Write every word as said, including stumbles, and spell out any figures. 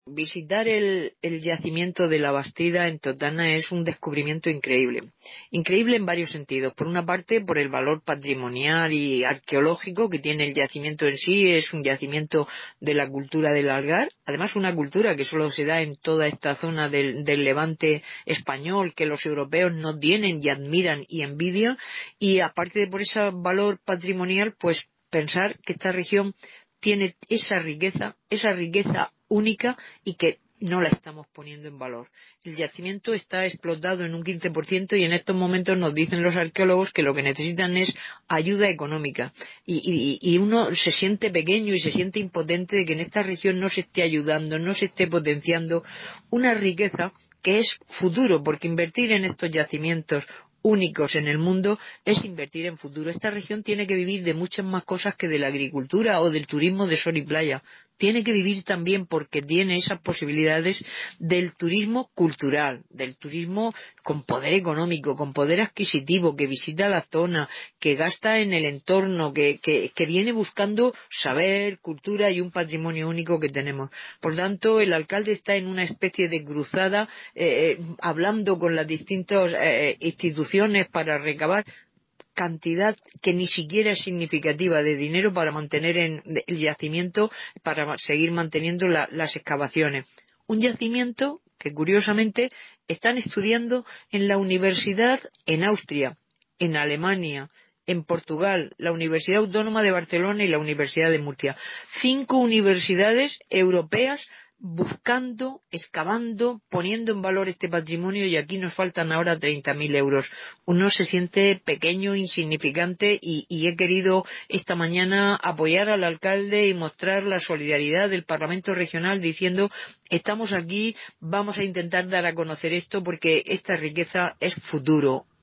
Visitar el, el yacimiento de la Bastida en Totana es un descubrimiento increíble. Increíble en varios sentidos. Por una parte, por el valor patrimonial y arqueológico que tiene el yacimiento en sí. Es un yacimiento de la cultura del Algar. Además, una cultura que solo se da en toda esta zona del, del Levante español, que los europeos no tienen y admiran y envidian. Y aparte de por ese valor patrimonial, pues pensar que esta región tiene esa riqueza, esa riqueza única y que no la estamos poniendo en valor. El yacimiento está explotado en un quince por ciento y en estos momentos nos dicen los arqueólogos que lo que necesitan es ayuda económica. Y, y, y uno se siente pequeño y se siente impotente de que en esta región no se esté ayudando, no se esté potenciando una riqueza que es futuro, porque invertir en estos yacimientos únicos en el mundo es invertir en futuro. Esta región tiene que vivir de muchas más cosas que de la agricultura o del turismo de sol y playa. Tiene que vivir también porque tiene esas posibilidades del turismo cultural, del turismo con poder económico, con poder adquisitivo, que visita la zona, que gasta en el entorno, que, que, que viene buscando saber, cultura y un patrimonio único que tenemos. Por tanto, el alcalde está en una especie de cruzada, eh, hablando con las distintas eh, instituciones para recabar cantidad que ni siquiera es significativa de dinero para mantener en el yacimiento, para seguir manteniendo la, las excavaciones. Un yacimiento que, curiosamente, están estudiando en la universidad en Austria, en Alemania, en Portugal, la Universidad Autónoma de Barcelona y la Universidad de Murcia. Cinco universidades europeas buscando, excavando, poniendo en valor este patrimonio, y aquí nos faltan ahora treinta mil euros. Uno se siente pequeño, insignificante y, y he querido esta mañana apoyar al alcalde y mostrar la solidaridad del Parlamento Regional diciendo: estamos aquí, vamos a intentar dar a conocer esto porque esta riqueza es futuro.